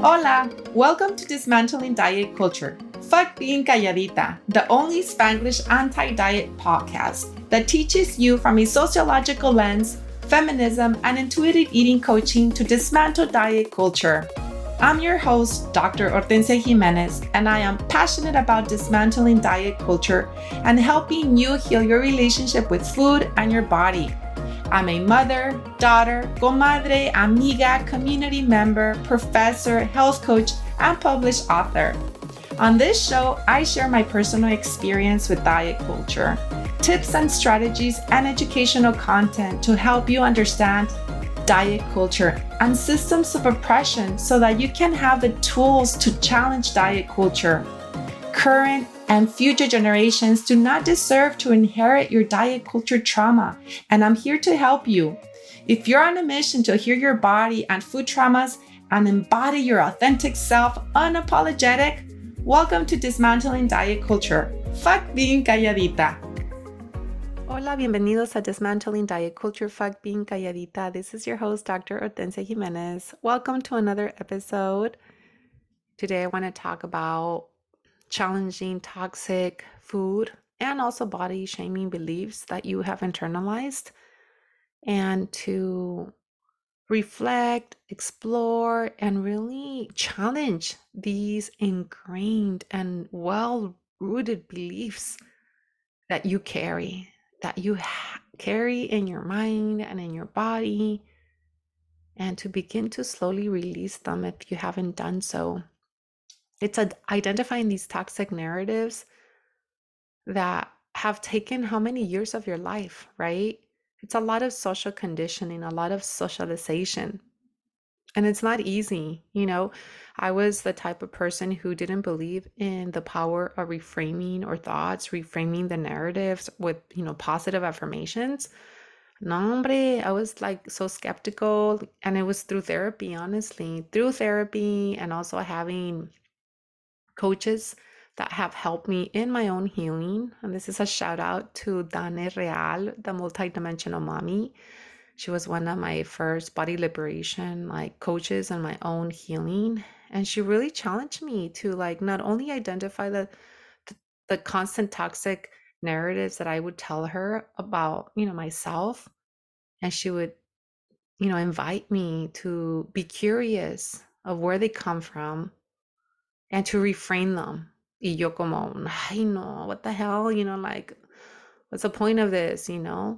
Hola! Welcome to Dismantling Diet Culture. Fuck being calladita, the only Spanglish anti-diet podcast that teaches you from a sociological lens, feminism, and intuitive eating coaching to dismantle diet culture. I'm your host, Dr. Hortensia Jimenez, and I am passionate about dismantling diet culture and helping you heal your relationship with food and your body. I'm a mother, daughter, comadre, amiga, community member, professor, health coach, and published author. On this show, I share my personal experience with diet culture, tips and strategies, and educational content to help you understand diet culture and systems of oppression so that you can have the tools to challenge diet culture. Current and future generations do not deserve to inherit your diet culture trauma, and I'm here to help you. If you're on a mission to heal your body and food traumas and embody your authentic self unapologetic, welcome to Dismantling Diet Culture. Fuck being calladita. Hola, bienvenidos a Dismantling Diet Culture. Fuck being calladita. This is your host, Dr. Hortensia Jimenez. Welcome to another episode. Today, I want to talk about challenging toxic food and also body shaming beliefs that you have internalized, and to reflect, explore, and really challenge these ingrained and well-rooted beliefs that you carry, carry in your mind and in your body, and to begin to slowly release them if you haven't done so. It's identifying these toxic narratives that have taken how many years of your life, right? It's a lot of social conditioning, a lot of socialization. And it's not easy. I was the type of person who didn't believe in the power of reframing or thoughts, reframing the narratives with, positive affirmations. No, hombre, I was like so skeptical. And it was through therapy, honestly, and also having coaches that have helped me in my own healing. And this is a shout out to Dane Real, the multidimensional mommy. She was one of my first body liberation coaches in my own healing. And she really challenged me to not only identify the constant toxic narratives that I would tell her about, myself. And she would, invite me to be curious of where they come from and to reframe them. Y yo como, ay no, what the hell, what's the point of this,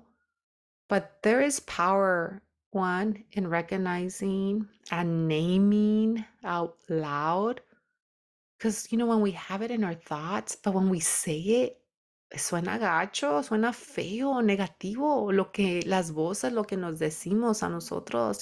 But there is power, one, in recognizing and naming out loud. Because, when we have it in our thoughts, but when we say it, suena gacho, suena feo, negativo, las voces, lo que nos decimos a nosotros,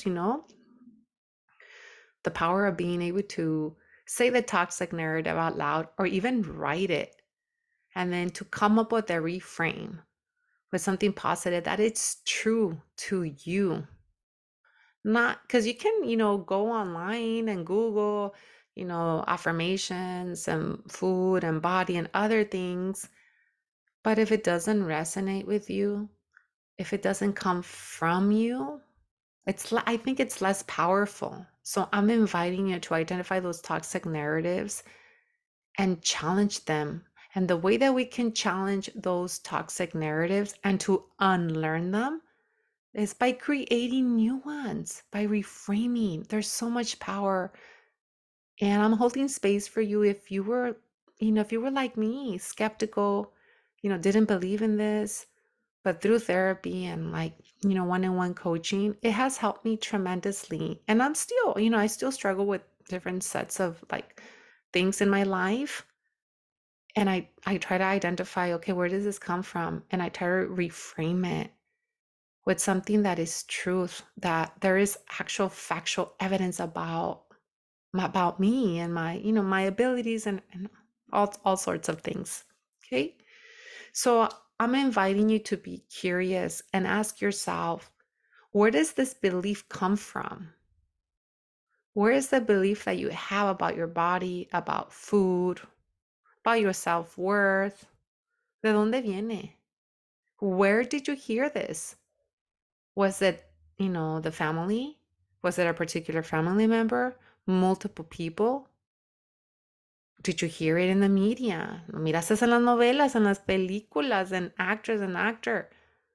The power of being able to say the toxic narrative out loud or even write it, and then to come up with a reframe with something positive that it's true to you. Not because you can, go online and Google, affirmations and food and body and other things. But if it doesn't resonate with you, if it doesn't come from you, I think it's less powerful. So I'm inviting you to identify those toxic narratives and challenge them. And the way that we can challenge those toxic narratives and to unlearn them is by creating new ones, by reframing. There's so much power. And I'm holding space for you if you were, like me, skeptical, didn't believe in this. But through therapy and one-on-one coaching, it has helped me tremendously. And I'm still, I still struggle with different sets of things in my life. And I try to identify, okay, where does this come from? And I try to reframe it with something that is truth, that there is actual factual evidence about me and my, my abilities and all sorts of things. Okay. So I'm inviting you to be curious and ask yourself, where does this belief come from? Where is the belief that you have about your body, about food, about your self-worth? ¿De dónde viene? Where did you hear this? Was it, the family? Was it a particular family member? multiple people? Did you hear it in the media? ¿Lo miraste en las novelas, en las películas, and actors and actor?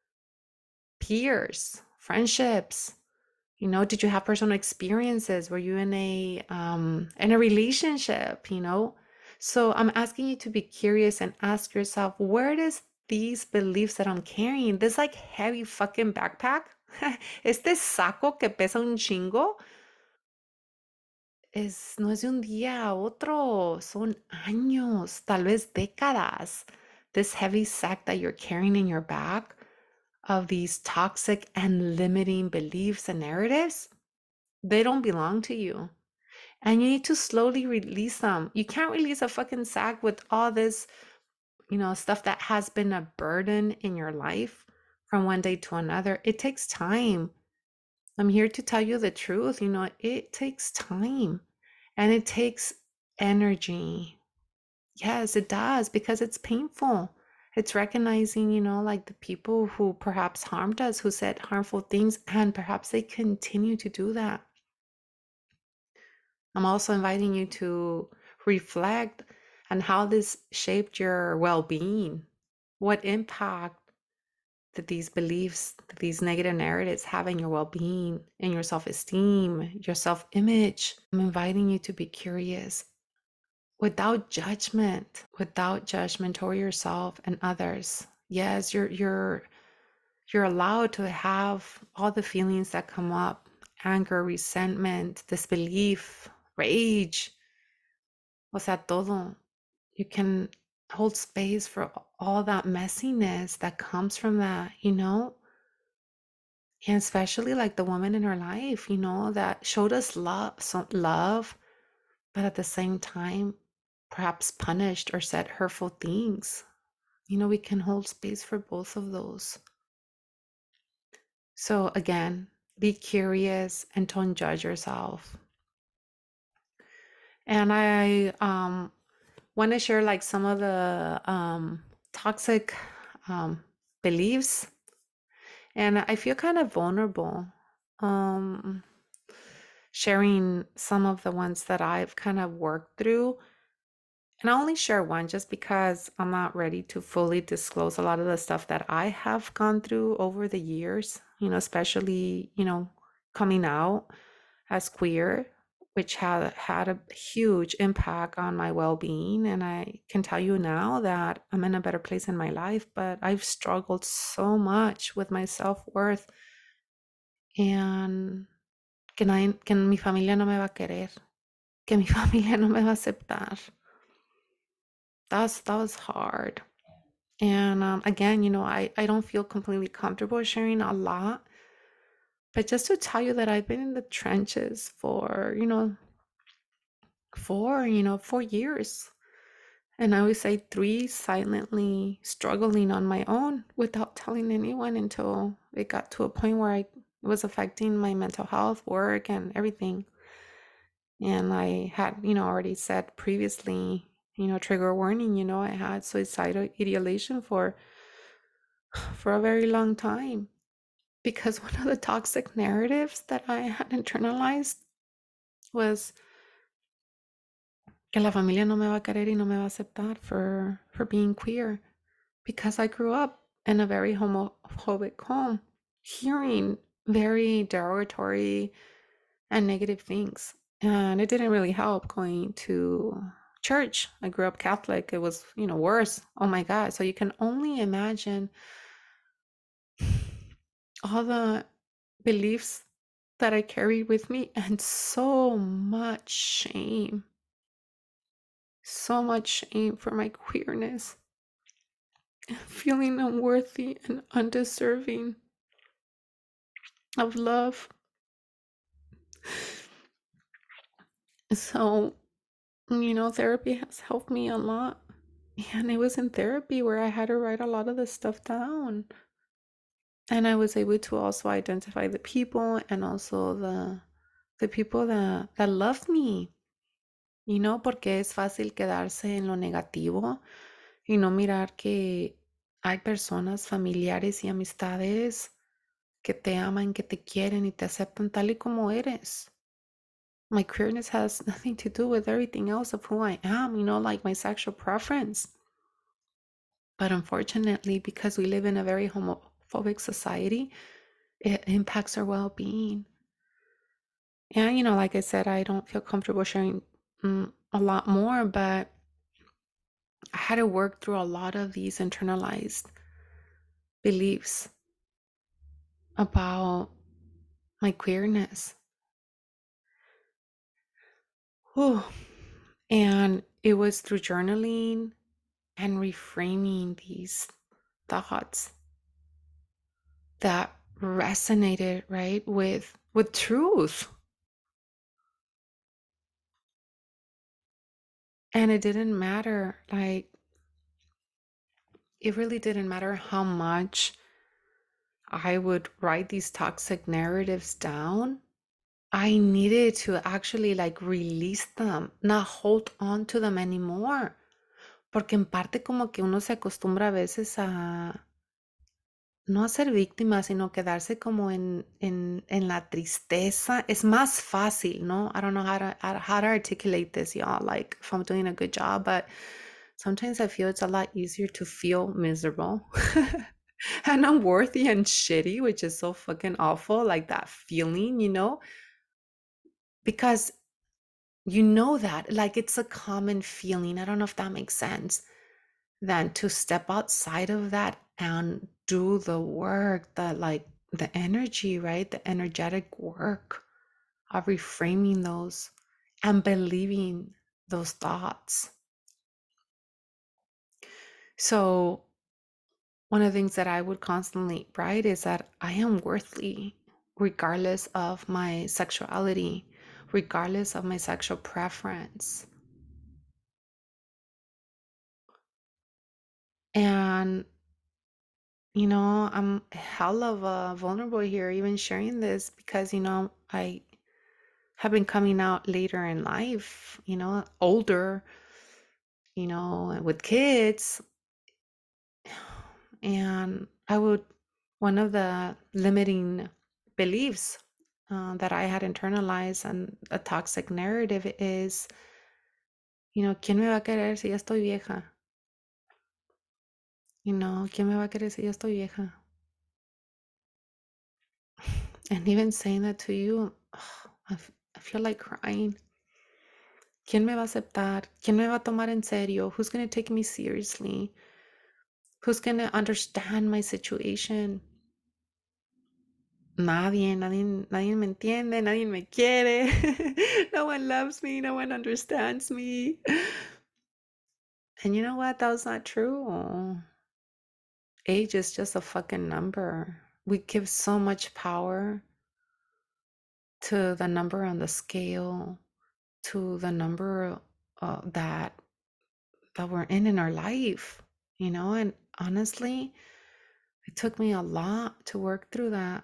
Peers, friendships. You know, did you have personal experiences? Were you in a relationship, you know? So I'm asking you to be curious and ask yourself, where does these beliefs that I'm carrying, this like heavy fucking backpack, este saco que pesa un chingo, no es de un día a otro, son años, tal vez décadas. This heavy sack that you're carrying in your back of these toxic and limiting beliefs and narratives, they don't belong to you. And you need to slowly release them. You can't release a fucking sack with all this, stuff that has been a burden in your life from one day to another. It takes time. I'm here to tell you the truth. It takes time and it takes energy. Yes, it does, because it's painful. It's recognizing, like the people who perhaps harmed us, who said harmful things, and perhaps they continue to do that. I'm also inviting you to reflect on how this shaped your well-being. What impact did these beliefs, these negative narratives have in your well-being, in your self-esteem, your self-image? I'm inviting you to be curious without judgment toward yourself and others. Yes, you're allowed to have all the feelings that come up: anger, resentment, disbelief, rage. O sea, todo. You can hold space for all that messiness that comes from that, and especially like the woman in her life, that showed us love, but at the same time perhaps punished or said hurtful things. We can hold space for both of those. So again, be curious and don't judge yourself. And I want to share like some of the toxic beliefs, and I feel kind of vulnerable sharing some of the ones that I've kind of worked through. And I only share one just because I'm not ready to fully disclose a lot of the stuff that I have gone through over the years, especially, coming out as queer, which had a huge impact on my well-being. And I can tell you now that I'm in a better place in my life, but I've struggled so much with my self-worth, and que mi familia no me va a querer, que mi familia no me va a aceptar. That was hard. And again, I don't feel completely comfortable sharing a lot, but just to tell you that I've been in the trenches for 4 years. And I would say 3 silently struggling on my own without telling anyone, until it got to a point where it was affecting my mental health, work, and everything. And I had, already said previously, trigger warning, I had suicidal ideation for a very long time, because one of the toxic narratives that I had internalized was que la familia no me va a querer y no me va a aceptar for being queer, because I grew up in a very homophobic home, hearing very derogatory and negative things. And it didn't really help going to church. I grew up Catholic. It was, worse. Oh my God. So you can only imagine all the beliefs that I carried with me, and so much shame for my queerness, feeling unworthy and undeserving of love. So, therapy has helped me a lot. And it was in therapy where I had to write a lot of this stuff down. And I was able to also identify the people, and also the people that love me, porque es fácil quedarse en lo negativo y no mirar que hay personas, familiares y amistades que te aman, que te quieren y te aceptan tal y como eres. My queerness has nothing to do with everything else of who I am, like my sexual preference. But unfortunately, because we live in a very homophobic society, it impacts our well being. And, like I said, I don't feel comfortable sharing a lot more, but I had to work through a lot of these internalized beliefs about my queerness. Whew. And it was through journaling and reframing these thoughts that resonated, right, with truth. And it didn't matter, like, it really didn't matter how much I would write these toxic narratives down. I needed to actually like release them, not hold on to them anymore. Porque en parte como que uno se acostumbra a veces a no a ser víctima, sino quedarse como en la tristeza. Es más fácil, ¿no? I don't know how to articulate this, y'all, like if I'm doing a good job, but sometimes I feel it's a lot easier to feel miserable and unworthy and shitty, which is so fucking awful, like that feeling, because you know that, like it's a common feeling. I don't know if that makes sense. Than to step outside of that and do the work, the energy, right? The energetic work of reframing those and believing those thoughts. So, one of the things that I would constantly write is that I am worthy, regardless of my sexuality, regardless of my sexual preference. And I'm hell of vulnerable here, even sharing this, because I have been coming out later in life, older, with kids. And one of the limiting beliefs that I had internalized and a toxic narrative is, ¿quién me va a querer si ya estoy vieja? ¿Quién me va a querer si ya estoy vieja? And even saying that to you, I feel like crying. ¿Quién me va a aceptar? ¿Quién me va a tomar en serio? Who's going to take me seriously? Who's going to understand my situation? Nadie me entiende, nadie me quiere. No one loves me, no one understands me. And you know what? That was not true. Age is just a fucking number. We give so much power to the number on the scale, to the number that we're in our life, and honestly, it took me a lot to work through that,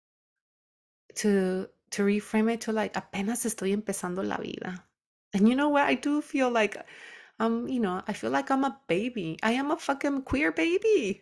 to reframe it to like apenas estoy empezando la vida. And you know what? I do feel like I feel like I'm a baby. I am a fucking queer baby.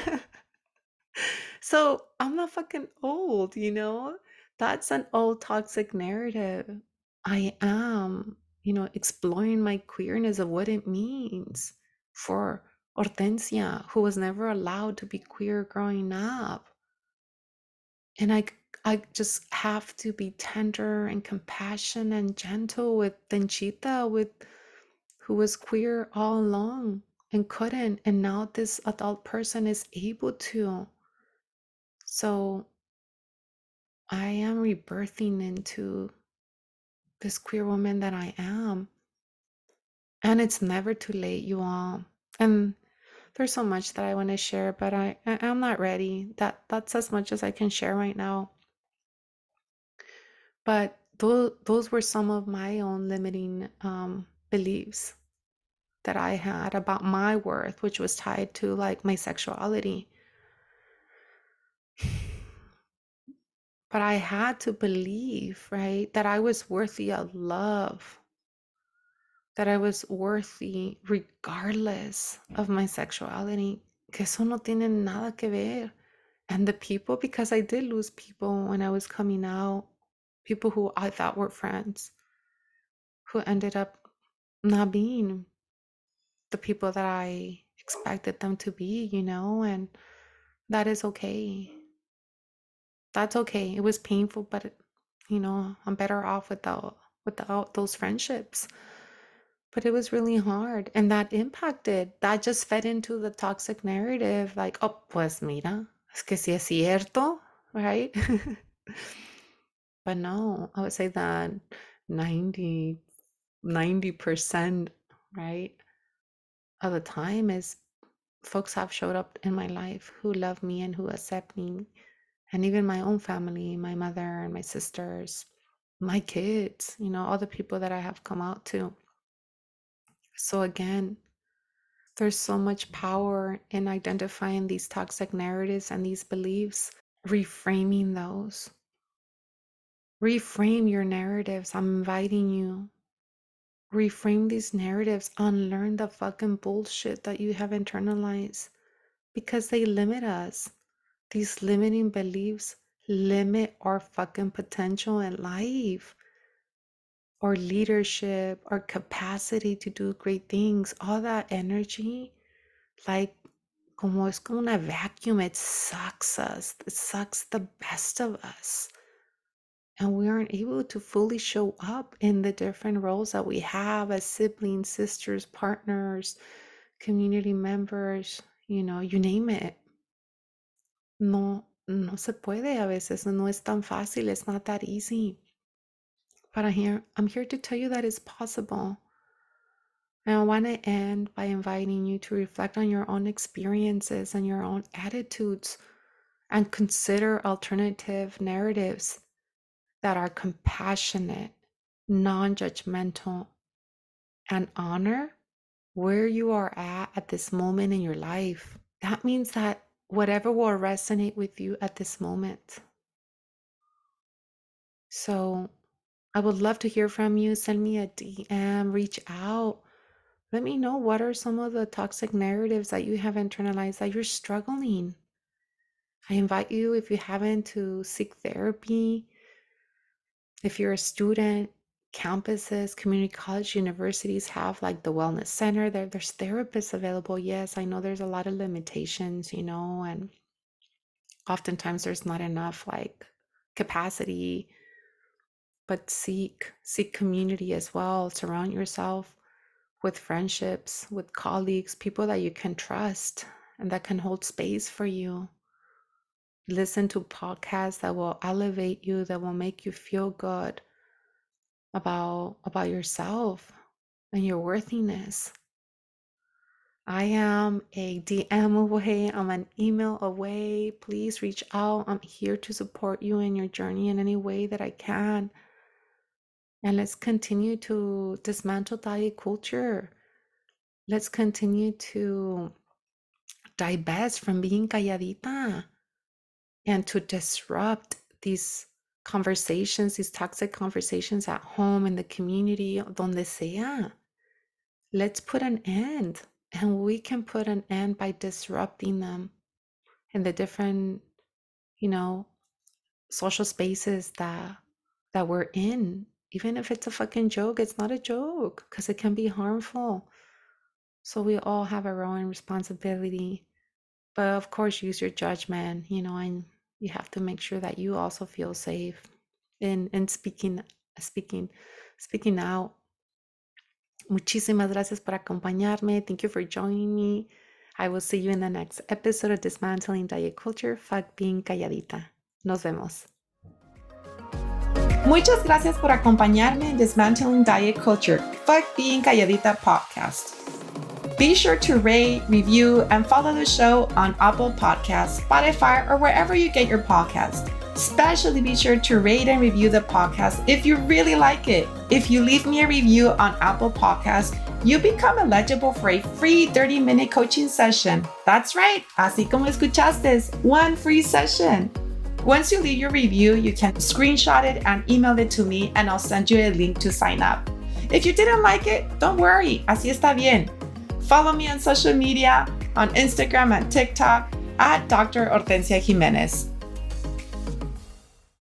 So I'm not fucking old, That's an old toxic narrative. I am, exploring my queerness of what it means for Hortensia, who was never allowed to be queer growing up. And I just have to be tender and compassionate and gentle with Tenchita, who was queer all along and couldn't. And now this adult person is able to. So I am rebirthing into this queer woman that I am. And it's never too late, you all. And there's so much that I want to share, but I'm not ready. That's as much as I can share right now. But those were some of my own limiting beliefs that I had about my worth, which was tied to like my sexuality. But I had to believe, right, that I was worthy of love, that I was worthy regardless of my sexuality, que eso no tiene nada que ver. And the people, because I did lose people when I was coming out, people who I thought were friends. who ended up not being the people that I expected them to be, and that is okay. That's okay. It was painful, but I'm better off without those friendships. But it was really hard, and that just fed into the toxic narrative, like, oh, pues mira, es que sí es cierto, right? But no, I would say that 90%, right, of the time is folks have showed up in my life who love me and who accept me. And even my own family, my mother and my sisters, my kids, all the people that I have come out to. So again, there's so much power in identifying these toxic narratives and these beliefs, reframing those. Reframe your narratives. I'm inviting you. Reframe these narratives. Unlearn the fucking bullshit that you have internalized because they limit us. These limiting beliefs limit our fucking potential in life, our leadership, our capacity to do great things. All that energy, like, como es como una vacuum, it sucks us. It sucks the best of us. And we aren't able to fully show up in the different roles that we have as siblings, sisters, partners, community members, you name it. No se puede a veces, no es tan fácil, it's not that easy. But I'm here to tell you that it's possible. And I want to end by inviting you to reflect on your own experiences and your own attitudes and consider alternative narratives that are compassionate, non-judgmental, and honor where you are at this moment in your life. That means that whatever will resonate with you at this moment. So I would love to hear from you. Send me a DM, reach out. Let me know what are some of the toxic narratives that you have internalized that you're struggling. I invite you, if you haven't, to seek therapy. If you're a student, campuses, community college, universities have like the wellness center. There's therapists available. Yes, I know there's a lot of limitations, and oftentimes there's not enough like capacity, but seek community as well. Surround yourself with friendships, with colleagues, people that you can trust and that can hold space for you. Listen to podcasts that will elevate you, that will make you feel good about yourself and your worthiness. I am a DM away. I'm an email away. Please reach out. I'm here to support you in your journey in any way that I can. And let's continue to dismantle diet culture. Let's continue to divest from being calladita and to disrupt these conversations, these toxic conversations at home, in the community, donde sea. Let's put an end. And we can put an end by disrupting them in the different, social spaces that we're in. Even if it's a fucking joke, it's not a joke because it can be harmful. So we all have our own responsibility. But of course, use your judgment, and you have to make sure that you also feel safe in speaking out. Muchísimas gracias por acompañarme. Thank you for joining me. I will see you in the next episode of Dismantling Diet Culture. Fuck being calladita. Nos vemos. Muchas gracias por acompañarme en Dismantling Diet Culture, Fuck Being Calladita podcast. Be sure to rate, review, and follow the show on Apple Podcasts, Spotify, or wherever you get your podcast. Especially be sure to rate and review the podcast if you really like it. If you leave me a review on Apple Podcasts, you become eligible for a free 30-minute coaching session. That's right, así como escuchaste, one free session. Once you leave your review, you can screenshot it and email it to me, and I'll send you a link to sign up. If you didn't like it, don't worry, así está bien. Follow me on social media, on Instagram and TikTok at Dr. Hortensia Jimenez.